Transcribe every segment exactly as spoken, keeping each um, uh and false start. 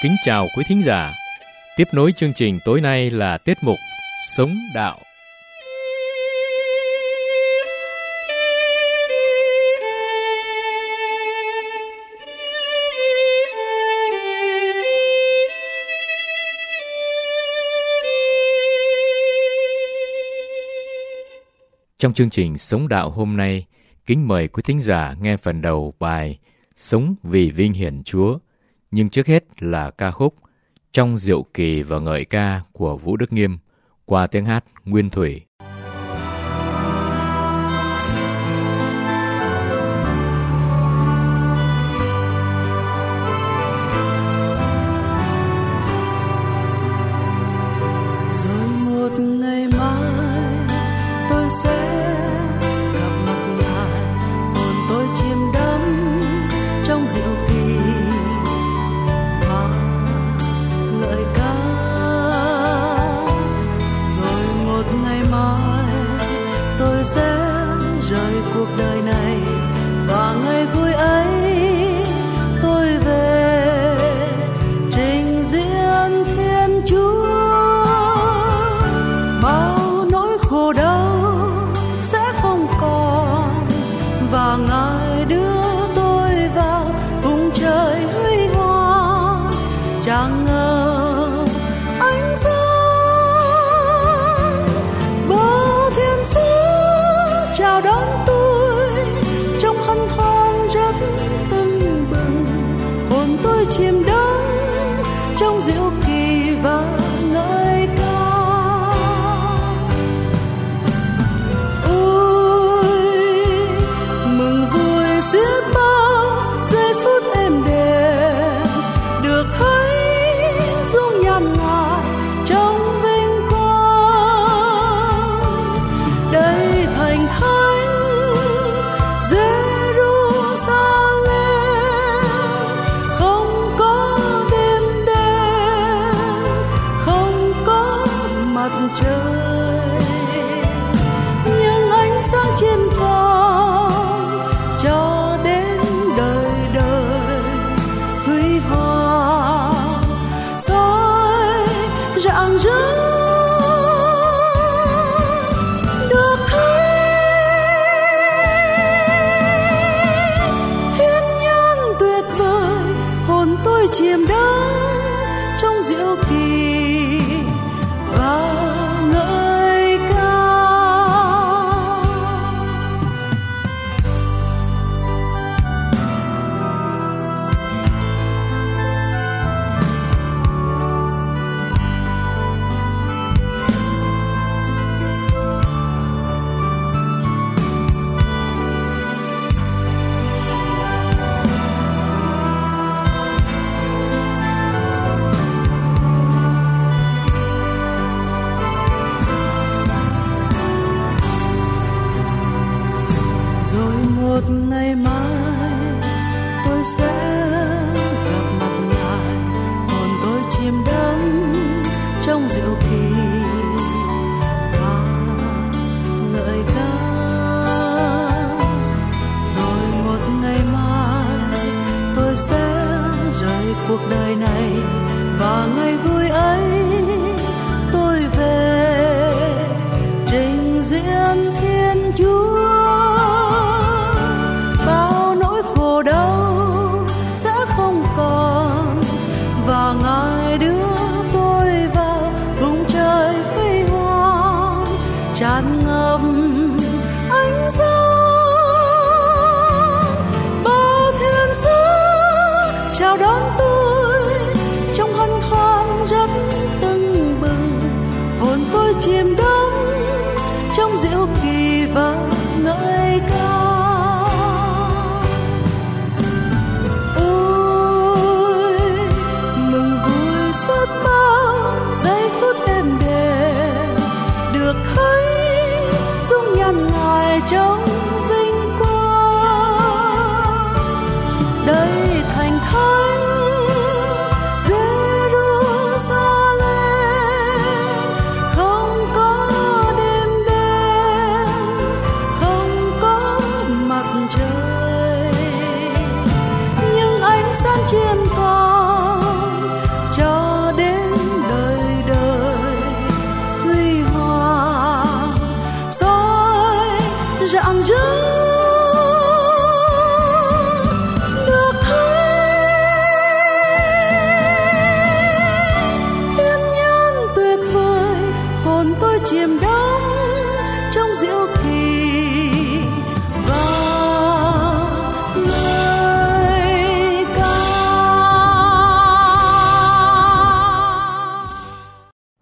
Kính chào quý thính giả. Tiếp nối chương trình tối nay là tiết mục Sống Đạo. Trong chương trình Sống Đạo hôm nay, kính mời quý thính giả nghe phần đầu bài Sống vì vinh hiển Chúa. Nhưng trước hết là ca khúc Trong Diệu Kỳ và Ngợi Ca của Vũ Đức Nghiêm qua tiếng hát Nguyên Thủy. Rồi một ngày mai tôi sẽ gặp mặt Ngài, hồn tôi chiêm đắm trong diệu kỳ và ngợi ca. Rồi một ngày mai tôi sẽ rời cuộc đời này, và ngày vui ấy tôi về trình diễn Thiên Chúa. Bao nỗi khổ đau sẽ không còn, và Ngài đưa tôi vào vùng trời huy hoàng tràn ngập ánh sáng. Bao thiên sứ chào đón tôi trong hân hoan rất tưng bừng, hồn tôi chiêm đắm trong diệu kỳ và ngợi ca. Ôi mừng vui xiết bao giây phút êm đềm, được thấy dung nhan Ngài trong vinh quang. Đây thành thánh Giê-ru-sa-lem, không có đêm đen, không có mặt trời, nhưng ánh sáng trên cao cho đến đời đời huy hoàng soi rạng rỡ. Được thấy thiên nhiên tuyệt vời, hồn tôi chiêm đắm trong diệu kỳ và ngợi ca. Rồi một ngày mai tôi sẽ gặp mặt Ngài, hồn tôi chiêm đắm trong diệu kỳ và ngợi ca. Rồi một ngày mai tôi sẽ rời cuộc đời này, và ngày vui ấy tôi về trình diễn Thiên Chúa. Bao nỗi khổ đau sẽ không còn, và Ngài đưa tôi vào vùng trời huy hoàng tràn ngập ánh sáng. Bao thiên sứ chào đón tôi trong hân hoan rất tưng bừng, hồn tôi chiêm đắm trong diệu kỳ và ngợi ca. Ôi mừng vui suốt bao giây phút êm đềm, được thấy dung nhan Ngài trong vinh quang. Đây thành thánh Giê-ru-sa-lem, không có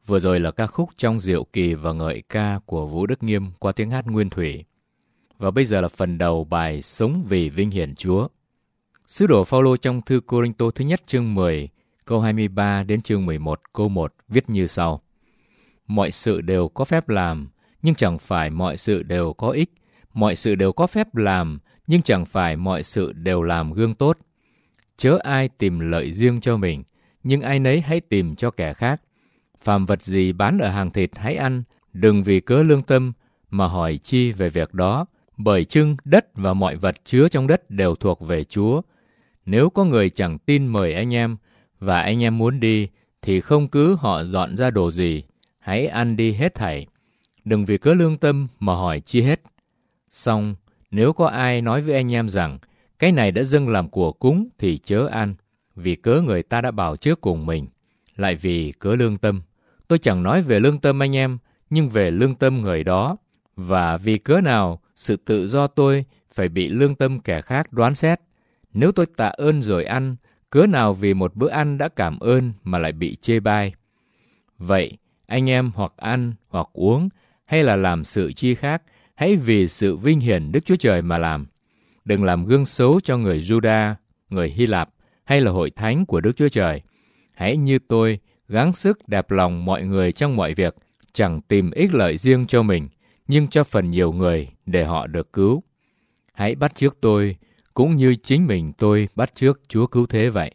Vừa rồi là ca khúc Trong Diệu Kỳ và Ngợi Ca của Vũ Đức Nghiêm qua tiếng hát nguyên thủy. Và bây giờ là phần đầu bài Sống Vì Vinh Hiển Chúa. Sứ đồ Phao-lô trong thư Cô-rinh-tô thứ nhất chương mười, câu hai mươi ba đến chương mười một, câu một viết như sau. Mọi sự đều có phép làm, nhưng chẳng phải mọi sự đều có ích. Mọi sự đều có phép làm, nhưng chẳng phải mọi sự đều làm gương tốt. Chớ ai tìm lợi riêng cho mình, nhưng ai nấy hãy tìm cho kẻ khác. Phàm vật gì bán ở hàng thịt hãy ăn, đừng vì cớ lương tâm mà hỏi chi về việc đó, bởi chưng đất và mọi vật chứa trong đất đều thuộc về Chúa. Nếu có người chẳng tin mời anh em, và anh em muốn đi, thì không cứ họ dọn ra đồ gì, hãy ăn đi hết thảy. Đừng vì cớ lương tâm mà hỏi chi hết. Xong, nếu có ai nói với anh em rằng, cái này đã dâng làm của cúng thì chớ ăn, vì cớ người ta đã bảo trước cùng mình, lại vì cớ lương tâm. Tôi chẳng nói về lương tâm anh em, nhưng về lương tâm người đó. Và vì cớ nào sự tự do tôi phải bị lương tâm kẻ khác đoán xét. Nếu tôi tạ ơn rồi ăn, cớ nào vì một bữa ăn đã cảm ơn mà lại bị chê bai. Vậy, anh em hoặc ăn, hoặc uống, hay là làm sự chi khác, hãy vì sự vinh hiển Đức Chúa Trời mà làm. Đừng làm gương xấu cho người Juda, người Hy Lạp, hay là hội thánh của Đức Chúa Trời. Hãy như tôi, gắng sức đẹp lòng mọi người trong mọi việc, chẳng tìm ích lợi riêng cho mình, nhưng cho phần nhiều người để họ được cứu. Hãy bắt chước tôi, cũng như chính mình tôi bắt chước Chúa cứu thế vậy.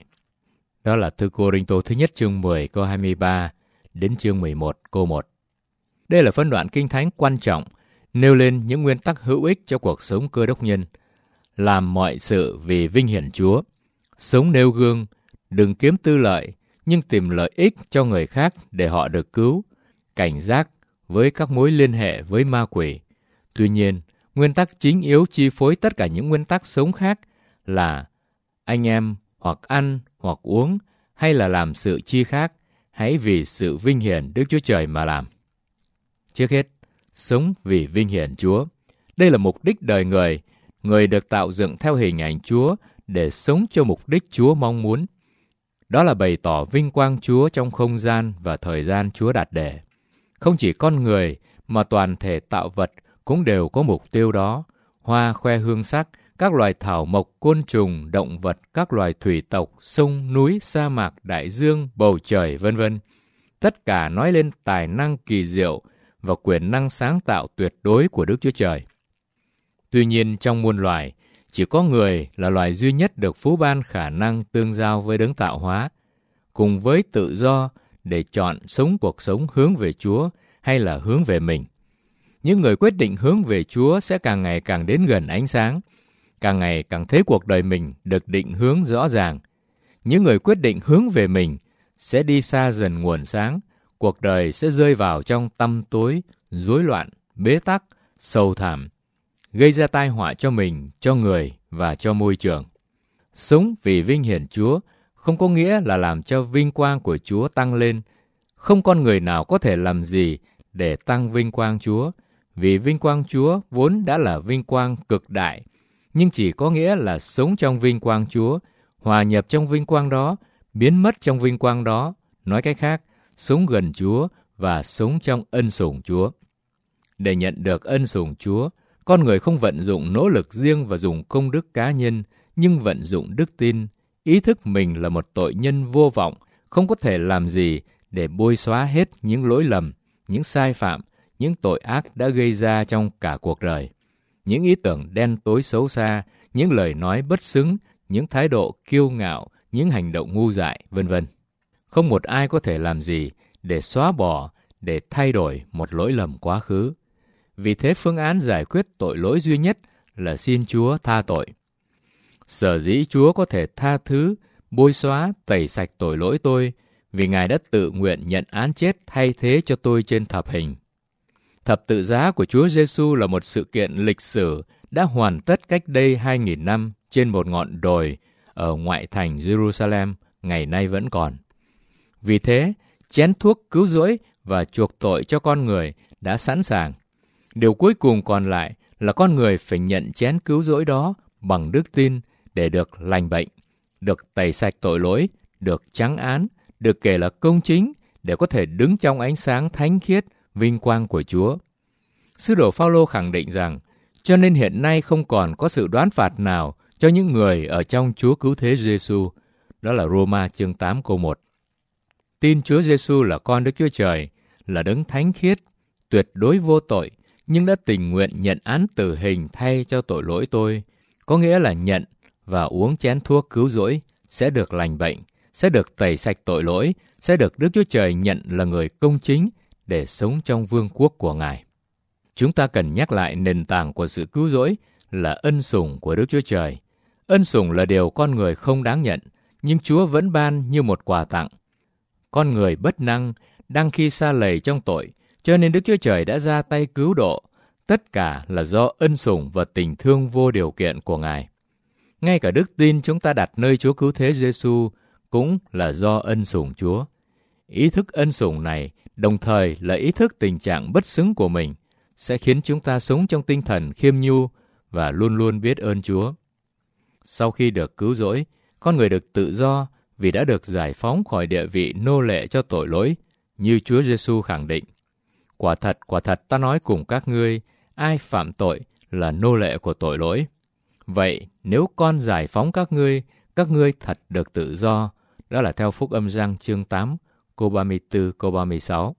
Đó là thư Cô-rinh-tô thứ nhất chương mười câu hai mươi ba đến chương mười một câu một. Đây là phân đoạn kinh thánh quan trọng, nêu lên những nguyên tắc hữu ích cho cuộc sống Cơ Đốc nhân. Làm mọi sự vì vinh hiển Chúa, sống nêu gương, đừng kiếm tư lợi, nhưng tìm lợi ích cho người khác để họ được cứu, cảnh giác với các mối liên hệ với ma quỷ. Tuy nhiên, nguyên tắc chính yếu chi phối tất cả những nguyên tắc sống khác là anh em hoặc ăn hoặc uống hay là làm sự chi khác, hãy vì sự vinh hiển Đức Chúa Trời mà làm. Trước hết, sống vì vinh hiển Chúa. Đây là mục đích đời người. Người được tạo dựng theo hình ảnh Chúa để sống cho mục đích Chúa mong muốn. Đó là bày tỏ vinh quang Chúa trong không gian và thời gian Chúa đặt để. Không chỉ con người mà toàn thể tạo vật cũng đều có mục tiêu đó. Hoa khoe hương sắc, các loài thảo mộc, côn trùng, động vật, các loài thủy tộc, sông, núi, sa mạc, đại dương, bầu trời, vân vân. Tất cả nói lên tài năng kỳ diệu và quyền năng sáng tạo tuyệt đối của Đức Chúa Trời. Tuy nhiên trong muôn loài, chỉ có người là loài duy nhất được phú ban khả năng tương giao với đấng tạo hóa, cùng với tự do để chọn sống cuộc sống hướng về Chúa hay là hướng về mình. Những người quyết định hướng về Chúa sẽ càng ngày càng đến gần ánh sáng, càng ngày càng thấy cuộc đời mình được định hướng rõ ràng. Những người quyết định hướng về mình sẽ đi xa dần nguồn sáng, cuộc đời sẽ rơi vào trong tăm tối, rối loạn, bế tắc, sầu thảm, gây ra tai họa cho mình, cho người và cho môi trường. Sống vì vinh hiển Chúa không có nghĩa là làm cho vinh quang của Chúa tăng lên. Không con người nào có thể làm gì để tăng vinh quang Chúa, vì vinh quang Chúa vốn đã là vinh quang cực đại, nhưng chỉ có nghĩa là sống trong vinh quang Chúa, hòa nhập trong vinh quang đó, biến mất trong vinh quang đó. Nói cách khác, sống gần Chúa và sống trong ân sủng Chúa. Để nhận được ân sủng Chúa, con người không vận dụng nỗ lực riêng và dùng công đức cá nhân, nhưng vận dụng đức tin, ý thức mình là một tội nhân vô vọng, không có thể làm gì để bôi xóa hết những lỗi lầm, những sai phạm, những tội ác đã gây ra trong cả cuộc đời. Những ý tưởng đen tối xấu xa, những lời nói bất xứng, những thái độ kiêu ngạo, những hành động ngu dại, vân vân. Không một ai có thể làm gì để xóa bỏ, để thay đổi một lỗi lầm quá khứ. Vì thế phương án giải quyết tội lỗi duy nhất là xin Chúa tha tội. Sở dĩ Chúa có thể tha thứ, bôi xóa, tẩy sạch tội lỗi tôi, vì Ngài đã tự nguyện nhận án chết thay thế cho tôi trên thập hình. Thập tự giá của Chúa Giêsu là một sự kiện lịch sử đã hoàn tất cách đây hai nghìn năm trên một ngọn đồi ở ngoại thành Jerusalem, ngày nay vẫn còn. Vì thế, chén thuốc cứu rỗi và chuộc tội cho con người đã sẵn sàng. Điều cuối cùng còn lại là con người phải nhận chén cứu rỗi đó bằng đức tin để được lành bệnh, được tẩy sạch tội lỗi, được trắng án, được kể là công chính, để có thể đứng trong ánh sáng thánh khiết, vinh quang của Chúa. Sứ đồ Phao-lô khẳng định rằng, cho nên hiện nay không còn có sự đoán phạt nào cho những người ở trong Chúa Cứu Thế Giêsu. Đó là Roma chương tám câu một. Tin Chúa Giêsu là con Đức Chúa Trời, là đấng thánh khiết, tuyệt đối vô tội, nhưng đã tình nguyện nhận án tử hình thay cho tội lỗi tôi, có nghĩa là nhận và uống chén thuốc cứu rỗi, sẽ được lành bệnh, sẽ được tẩy sạch tội lỗi, sẽ được Đức Chúa Trời nhận là người công chính để sống trong vương quốc của Ngài. Chúng ta cần nhắc lại nền tảng của sự cứu rỗi là ân sủng của Đức Chúa Trời. Ân sủng là điều con người không đáng nhận, nhưng Chúa vẫn ban như một quà tặng. Con người bất năng, đang khi sa lầy trong tội, cho nên Đức Chúa Trời đã ra tay cứu độ. Tất cả là do ân sủng và tình thương vô điều kiện của Ngài. Ngay cả đức tin chúng ta đặt nơi Chúa Cứu Thế Giêsu cũng là do ân sủng Chúa. Ý thức ân sủng này đồng thời là ý thức tình trạng bất xứng của mình, sẽ khiến chúng ta sống trong tinh thần khiêm nhu và luôn luôn biết ơn Chúa. Sau khi được cứu rỗi, con người được tự do vì đã được giải phóng khỏi địa vị nô lệ cho tội lỗi, như Chúa Giêsu khẳng định. Quả thật, quả thật ta nói cùng các ngươi, ai phạm tội là nô lệ của tội lỗi. Vậy, nếu con giải phóng các ngươi, các ngươi thật được tự do. Đó là theo Phúc Âm Giăng chương tám, câu ba mươi tư, câu ba mươi sáu.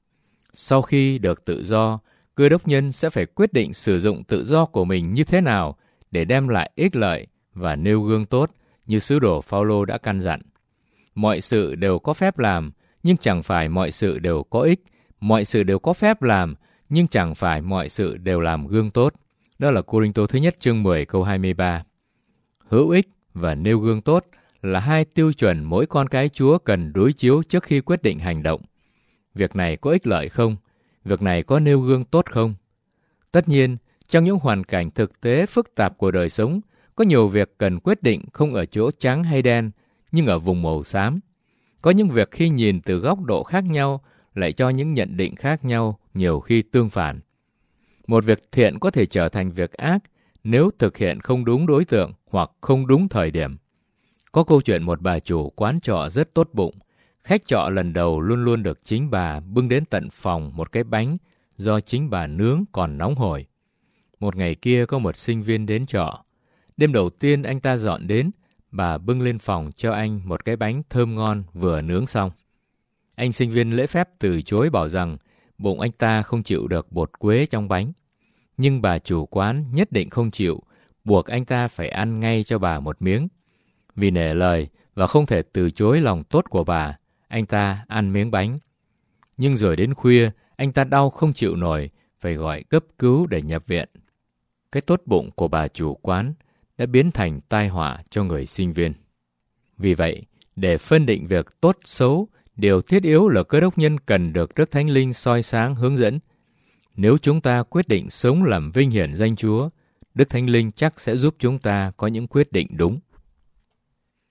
Sau khi được tự do, Cơ đốc nhân sẽ phải quyết định sử dụng tự do của mình như thế nào để đem lại ích lợi và nêu gương tốt như sứ đồ Phao-lô đã căn dặn. Mọi sự đều có phép làm, nhưng chẳng phải mọi sự đều có ích. Mọi sự đều có phép làm, nhưng chẳng phải mọi sự đều làm gương tốt. Đó là Cô-rinh-tô thứ nhất chương mười câu hai mươi ba. Hữu ích và nêu gương tốt là hai tiêu chuẩn mỗi con cái Chúa cần đối chiếu trước khi quyết định hành động. Việc này có ích lợi không? Việc này có nêu gương tốt không? Tất nhiên, trong những hoàn cảnh thực tế phức tạp của đời sống, có nhiều việc cần quyết định không ở chỗ trắng hay đen, nhưng ở vùng màu xám. Có những việc khi nhìn từ góc độ khác nhau lại cho những nhận định khác nhau, nhiều khi tương phản. Một việc thiện có thể trở thành việc ác nếu thực hiện không đúng đối tượng hoặc không đúng thời điểm. Có câu chuyện một bà chủ quán trọ rất tốt bụng. Khách trọ lần đầu luôn luôn được chính bà bưng đến tận phòng một cái bánh do chính bà nướng còn nóng hổi. Một ngày kia có một sinh viên đến trọ. Đêm đầu tiên anh ta dọn đến, bà bưng lên phòng cho anh một cái bánh thơm ngon vừa nướng xong. Anh sinh viên lễ phép từ chối bảo rằng bụng anh ta không chịu được bột quế trong bánh. Nhưng bà chủ quán nhất định không chịu, buộc anh ta phải ăn ngay cho bà một miếng. Vì nể lời và không thể từ chối lòng tốt của bà, anh ta ăn miếng bánh. Nhưng rồi đến khuya, anh ta đau không chịu nổi, phải gọi cấp cứu để nhập viện. Cái tốt bụng của bà chủ quán đã biến thành tai họa cho người sinh viên. Vì vậy, để phân định việc tốt xấu, điều thiết yếu là cơ đốc nhân cần được Đức Thánh Linh soi sáng hướng dẫn. Nếu chúng ta quyết định sống làm vinh hiển danh Chúa, Đức Thánh Linh chắc sẽ giúp chúng ta có những quyết định đúng.